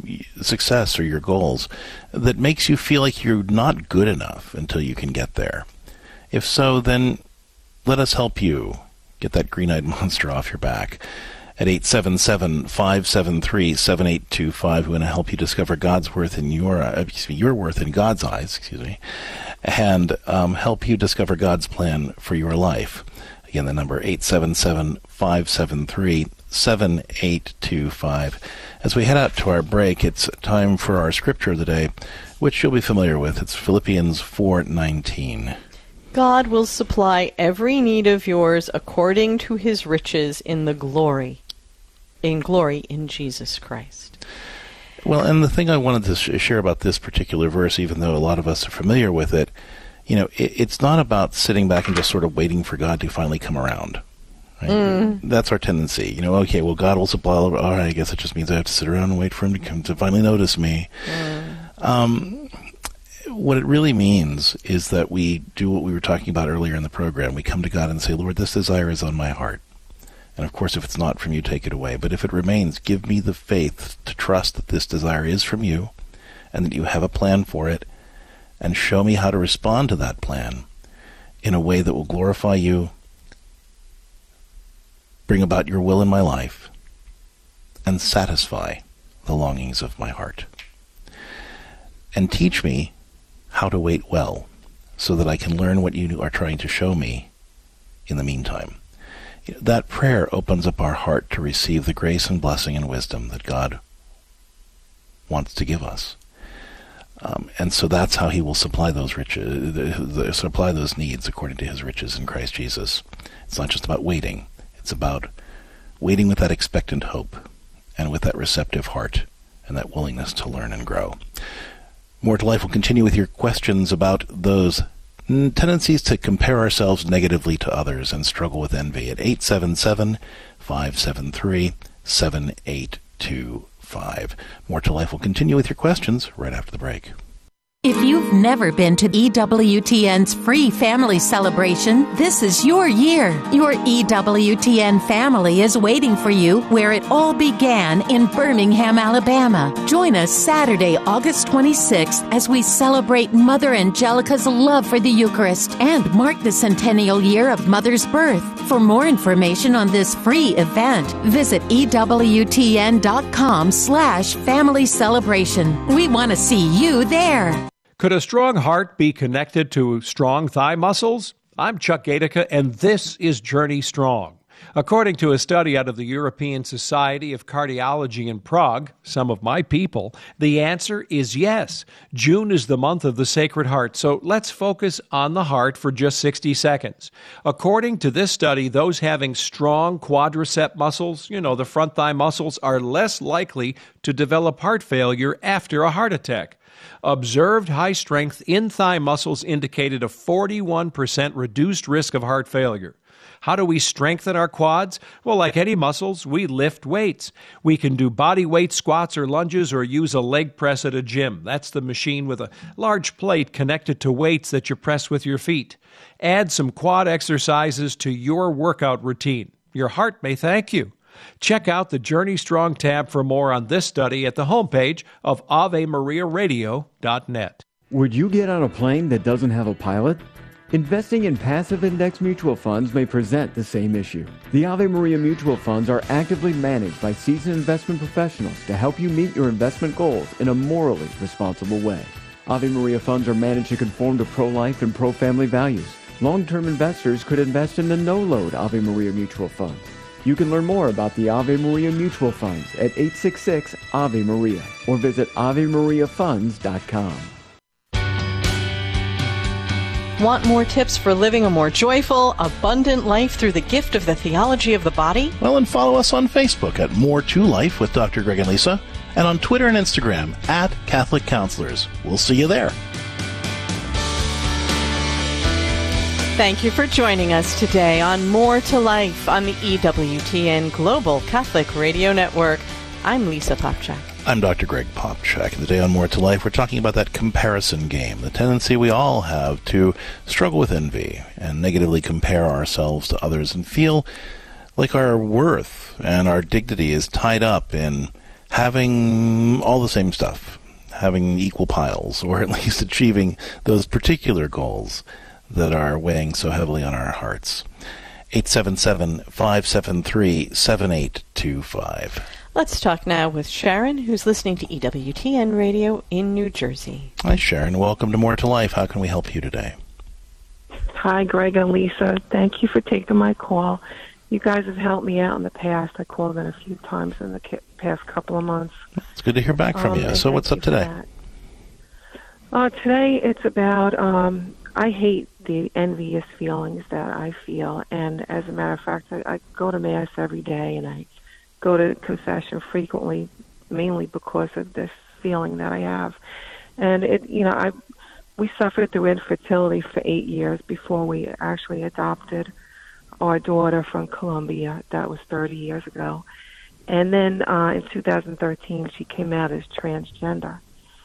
success or your goals, that makes you feel like you're not good enough until you can get there? If so, then let us help you get that green-eyed monster off your back. At eight seven seven, five seven three, seven eight two five, we want to help you discover God's worth in your, uh, excuse me, your worth in God's eyes, excuse me, and um, help you discover God's plan for your life. Again, the number eight seven seven, five seven three, seven eight two five. As we head out to our break, it's time for our scripture of the day, which you'll be familiar with. It's Philippians four nineteen. God will supply every need of yours according to his riches in the glory, in glory in Jesus Christ. Well, and the thing I wanted to sh- share about this particular verse, even though a lot of us are familiar with it, you know, it, it's not about sitting back and just sort of waiting for God to finally come around. Right? Mm. That's our tendency. You know, okay, well, God will supply all of it. All right, I guess it just means I have to sit around and wait for him to come to finally notice me. Mm. Um, what it really means is that we do what we were talking about earlier in the program. We come to God and say, Lord, this desire is on my heart. And of course, if it's not from you, take it away. But if it remains, give me the faith to trust that this desire is from you and that you have a plan for it, and show me how to respond to that plan in a way that will glorify you, bring about your will in my life, and satisfy the longings of my heart. And teach me how to wait well, so that I can learn what you are trying to show me in the meantime. That prayer opens up our heart to receive the grace and blessing and wisdom that God wants to give us. Um, and so that's how he will supply those riches, supply those needs according to his riches in Christ Jesus. It's not just about waiting. It's about waiting with that expectant hope and with that receptive heart and that willingness to learn and grow. More to Life will continue with your questions about those tendencies to compare ourselves negatively to others and struggle with envy at eight seven seven, five seven three, seven eight two five. More to Life will continue with your questions right after the break. If you've never been to E W T N's free family celebration, this is your year. Your E W T N family is waiting for you where it all began in Birmingham, Alabama. Join us Saturday, August twenty-sixth, as we celebrate Mother Angelica's love for the Eucharist and mark the centennial year of Mother's birth. For more information on this free event, visit EWTN.com slash family celebration. We want to see you there. Could a strong heart be connected to strong thigh muscles? I'm Chuck Gatica, and this is Journey Strong. According to a study out of the European Society of Cardiology in Prague, some of my people, the answer is yes. June is the month of the Sacred Heart, so let's focus on the heart for just sixty seconds. According to this study, those having strong quadricep muscles, you know, the front thigh muscles, are less likely to develop heart failure after a heart attack. Observed high strength in thigh muscles indicated a forty-one percent reduced risk of heart failure. How do we strengthen our quads? Well, like any muscles, we lift weights. We can do body weight squats or lunges or use a leg press at a gym. That's the machine with a large plate connected to weights that you press with your feet. Add some quad exercises to your workout routine. Your heart may thank you. Check out the Journey Strong tab for more on this study at the homepage of Ave Maria Radio dot net. Would you get on a plane that doesn't have a pilot? Investing in passive index mutual funds may present the same issue. The Ave Maria mutual funds are actively managed by seasoned investment professionals to help you meet your investment goals in a morally responsible way. Ave Maria funds are managed to conform to pro-life and pro-family values. Long-term investors could invest in the no-load Ave Maria mutual funds. You can learn more about the Ave Maria mutual funds at eight six six Ave Maria or visit ave maria funds dot com. Want more tips for living a more joyful, abundant life through the gift of the theology of the body? Well, and follow us on Facebook at More to Life with Doctor Greg and Lisa, and on Twitter and Instagram at Catholic Counselors. We'll see you there. Thank you for joining us today on More to Life on the E W T N Global Catholic Radio Network. I'm Lisa Popchak. I'm Doctor Greg Popchak. And today on More to Life, we're talking about that comparison game, the tendency we all have to struggle with envy and negatively compare ourselves to others and feel like our worth and our dignity is tied up in having all the same stuff, having equal piles, or at least achieving those particular goals that are weighing so heavily on our hearts. eight seven seven, five seven three, seven eight two five. Let's talk now with Sharon, who's listening to E W T N Radio in New Jersey. Hi, Sharon. Welcome to More to Life. How can we help you today? Hi, Greg and Lisa. Thank you for taking my call. You guys have helped me out in the past. I called in a few times in the past couple of months. It's good to hear back from um, you. So what's up today? Uh, today it's about, um, I hate the envious feelings that I feel. And as a matter of fact, I, I go to Mass every day and I go to confession frequently, mainly because of this feeling that I have. And it, you know, I we suffered through infertility for eight years before we actually adopted our daughter from Colombia. That was thirty years ago. And then uh, in two thousand thirteen, she came out as transgender.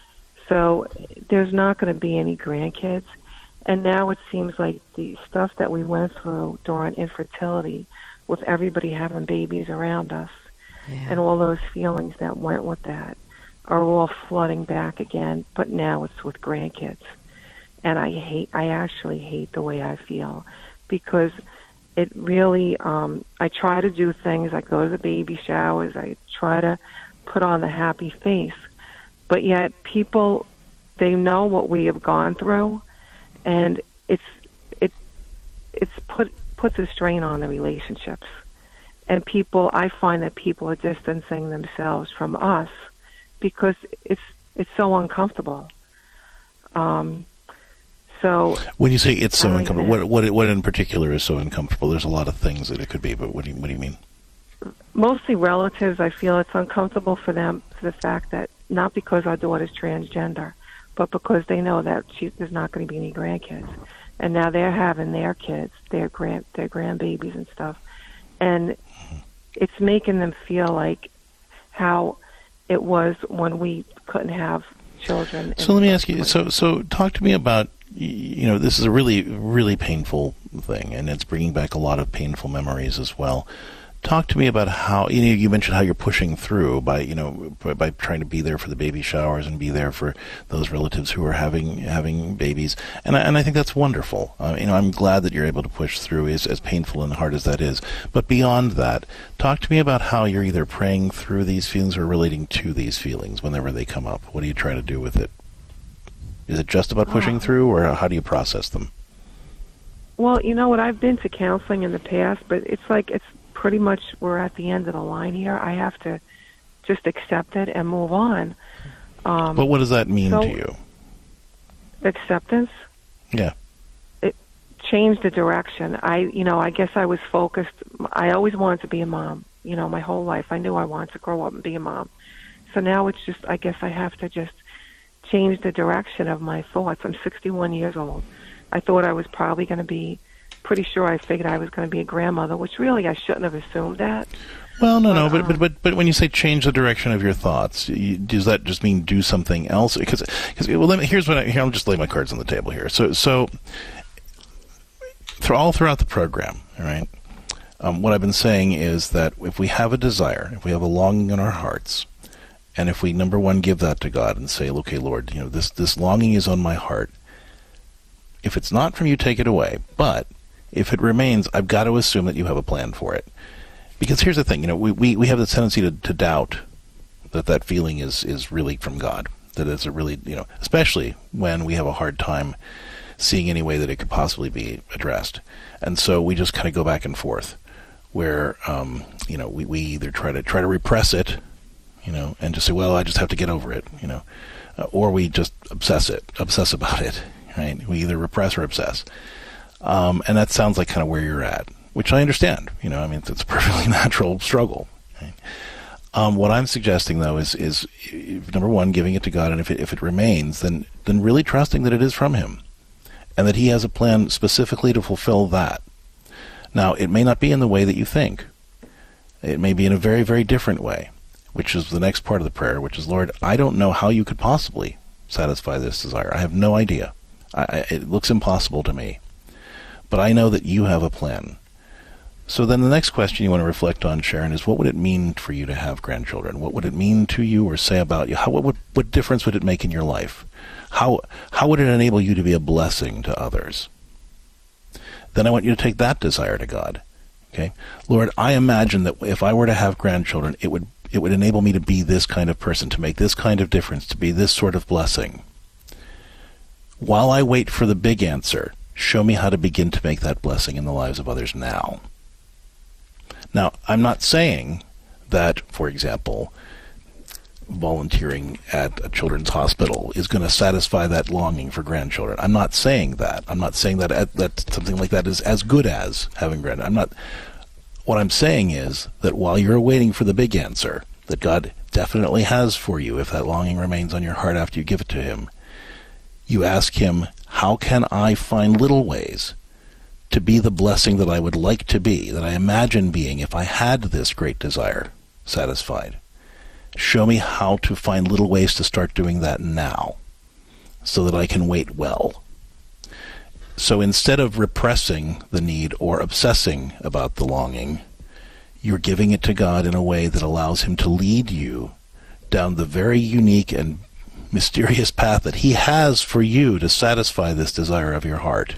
So there's not going to be any grandkids. And now it seems like the stuff that we went through during infertility, with everybody having babies around us, yeah. and all those feelings that went with that, are all flooding back again. But now it's with grandkids. And I hate, I actually hate the way I feel, because it really, um, I try to do things. I go to the baby showers. I try to put on the happy face. But yet people, they know what we have gone through, and it's it it's put puts a strain on the relationships. And people, I find that people are distancing themselves from us because it's it's so uncomfortable. Um, so when you say it's so uncomfortable, what what what in particular is so uncomfortable? There's a lot of things that it could be, but what do you what do you mean? Mostly relatives. I feel it's uncomfortable for them for the fact that not because our daughter's transgender, but because they know that she, there's not going to be any grandkids, and now they're having their kids, their grand their grandbabies and stuff, and it's making them feel like how it was when we couldn't have children. So let me ask you. So so talk to me about. You know, this is a really, really painful thing, and it's bringing back a lot of painful memories as well. Talk to me about how, you know, you mentioned how you're pushing through by, you know, by, by trying to be there for the baby showers and be there for those relatives who are having having babies, and I, and I think that's wonderful. Uh, you know, I'm glad that you're able to push through, as as painful and hard as that is. But beyond that, talk to me about how you're either praying through these feelings or relating to these feelings whenever they come up. What do you try to do with it? Is it just about pushing oh. through, or how do you process them? Well, you know what? I've been to counseling in the past, but it's like it's pretty much we're at the end of the line here. I have to just accept it and move on. Um, but what does that mean so to you? Acceptance? Yeah. It changed the direction. I, you know, I guess I was focused. I always wanted to be a mom. You know, my whole life. I knew I wanted to grow up and be a mom. So now it's just, I guess I have to just change the direction of my thoughts. I'm sixty-one years old. I thought I was probably going to be, pretty sure I figured I was going to be a grandmother, which really I shouldn't have assumed that. Well, no, but, no, but, um, but but but when you say change the direction of your thoughts, you, does that just mean do something else? Because because well, let me, here's what I, here I'll just lay my cards on the table here. So so through all throughout the program, all right. Um, what I've been saying is that if we have a desire, if we have a longing in our hearts, and if we, number one, give that to God and say, okay, Lord, you know, this, this longing is on my heart, If it's not from you, take it away. But if it remains, I've got to assume that you have a plan for it. Because here's the thing, you know, we, we, we have the tendency to, to doubt that that feeling is, is really from God. That it's a really, you know, especially when we have a hard time seeing any way that it could possibly be addressed. And so we just kind of go back and forth where, um, you know, we, we either try to try to repress it, you know, and just say, well, I just have to get over it, you know, uh, or we just obsess it, obsess about it, right? We either repress or obsess. Um, and that sounds like kind of where you're at, which I understand, you know, I mean, it's a perfectly natural struggle. Right? Um, what I'm suggesting, though, is, is number one, giving it to God, and if it, if it remains, then, then really trusting that it is from Him, and that He has a plan specifically to fulfill that. Now, it may not be in the way that you think. It may be in a very, very different way, which is the next part of the prayer, which is, Lord, I don't know how you could possibly satisfy this desire. I have no idea. I, I, it looks impossible to me. But I know that you have a plan. So then the next question you want to reflect on, Sharon, is what would it mean for you to have grandchildren? What would it mean to you or say about you? How, what, would, what difference would it make in your life? How, how would it enable you to be a blessing to others? Then I want you to take that desire to God. Okay, Lord, I imagine that if I were to have grandchildren, it would it would enable me to be this kind of person, to make this kind of difference, to be this sort of blessing. While I wait for the big answer, show me how to begin to make that blessing in the lives of others now. Now, I'm not saying that, for example, volunteering at a children's hospital is going to satisfy that longing for grandchildren. I'm not saying that. I'm not saying that that something like that is as good as having grandchildren. I'm not. What I'm saying is that while you're waiting for the big answer that God definitely has for you, if that longing remains on your heart after you give it to Him, you ask Him, how can I find little ways to be the blessing that I would like to be, that I imagine being if I had this great desire satisfied? Show me how to find little ways to start doing that now so that I can wait well. So instead of repressing the need or obsessing about the longing, you're giving it to God in a way that allows Him to lead you down the very unique and mysterious path that He has for you to satisfy this desire of your heart.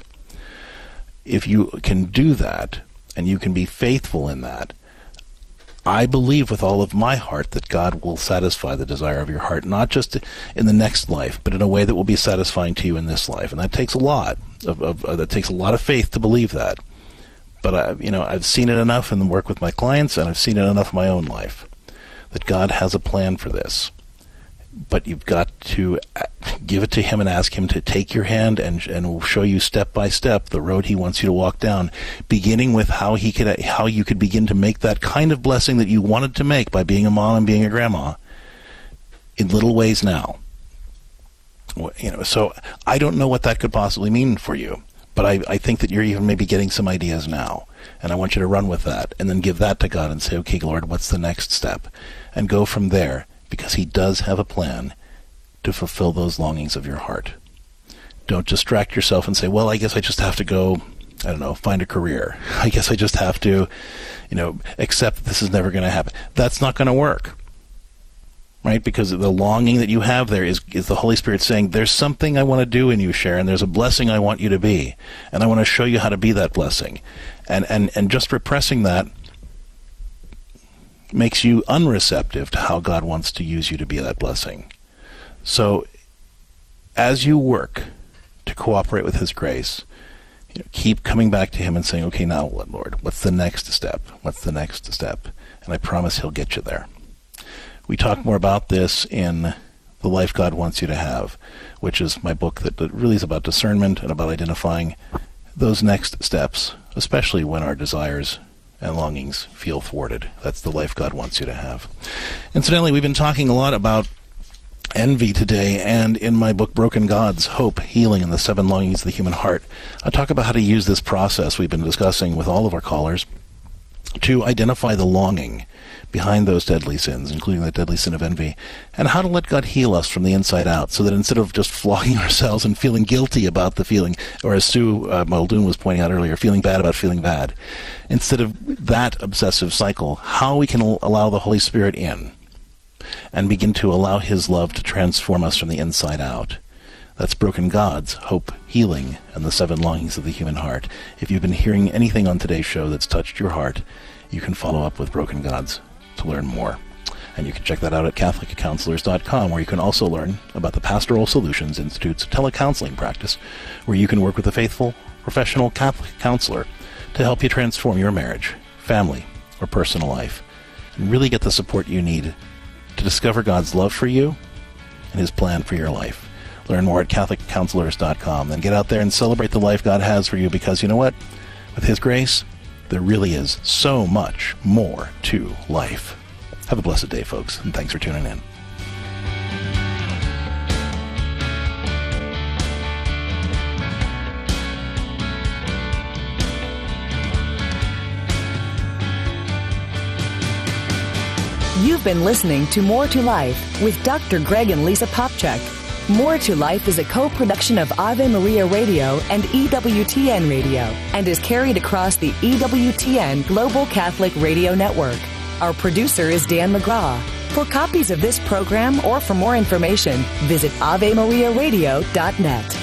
If you can do that, and you can be faithful in that, I believe with all of my heart that God will satisfy the desire of your heart, not just in the next life, but in a way that will be satisfying to you in this life. And that takes a lot of, of uh, that takes a lot of faith to believe that. But I, you know, I've seen it enough in the work with my clients, and I've seen it enough in my own life that God has a plan for this. But you've got to give it to Him and ask Him to take your hand and and show you step by step the road He wants you to walk down, beginning with how he could how you could begin to make that kind of blessing that you wanted to make by being a mom and being a grandma in little ways now. You know, so I don't know what that could possibly mean for you, but I, I think that you're even maybe getting some ideas now, and I want you to run with that and then give that to God and say, okay, Lord, what's the next step? And go from there. Because He does have a plan to fulfill those longings of your heart. Don't distract yourself and say, well, I guess I just have to go, I don't know, find a career. I guess I just have to, you know, accept this is never going to happen. That's not going to work, right? Because the longing that you have there is, is the Holy Spirit saying, there's something I want to do in you, Sharon. There's a blessing I want you to be. And I want to show you how to be that blessing. And, and, and just repressing that makes you unreceptive to how God wants to use you to be that blessing. So as you work to cooperate with His grace, you know, keep coming back to Him and saying, okay, now what, Lord? What's the next step? What's the next step? And I promise He'll get you there. We talk more about this in The Life God Wants You to Have, which is my book that, that really is about discernment and about identifying those next steps, especially when our desires and longings feel thwarted. That's the life God wants you to have. Incidentally, we've been talking a lot about envy today, and in my book, Broken Gods, Hope, Healing, and the Seven Longings of the Human Heart, I talk about how to use this process we've been discussing with all of our callers to identify the longing behind those deadly sins, including the deadly sin of envy, and how to let God heal us from the inside out, so that instead of just flogging ourselves and feeling guilty about the feeling, or as Sue uh, Muldoon was pointing out earlier, feeling bad about feeling bad, instead of that obsessive cycle, how we can allow the Holy Spirit in and begin to allow His love to transform us from the inside out. That's Broken Gods, Hope, Healing, and the Seven Longings of the Human Heart. If you've been hearing anything on today's show that's touched your heart, you can follow up with Broken Gods to learn more. And you can check that out at Catholic Counselors dot com, where you can also learn about the Pastoral Solutions Institute's telecounseling practice, where you can work with a faithful, professional Catholic counselor to help you transform your marriage, family, or personal life, and really get the support you need to discover God's love for you and His plan for your life. Learn more at Catholic Counselors dot com. Then get out there and celebrate the life God has for you, because you know what? With His grace, there really is so much more to life. Have a blessed day, folks, and thanks for tuning in. You've been listening to More to Life with Doctor Greg and Lisa Popchak. More to Life is a co-production of Ave Maria Radio and E W T N Radio and is carried across the E W T N Global Catholic Radio Network. Our producer is Dan McGraw. For copies of this program or for more information, visit ave maria radio dot net.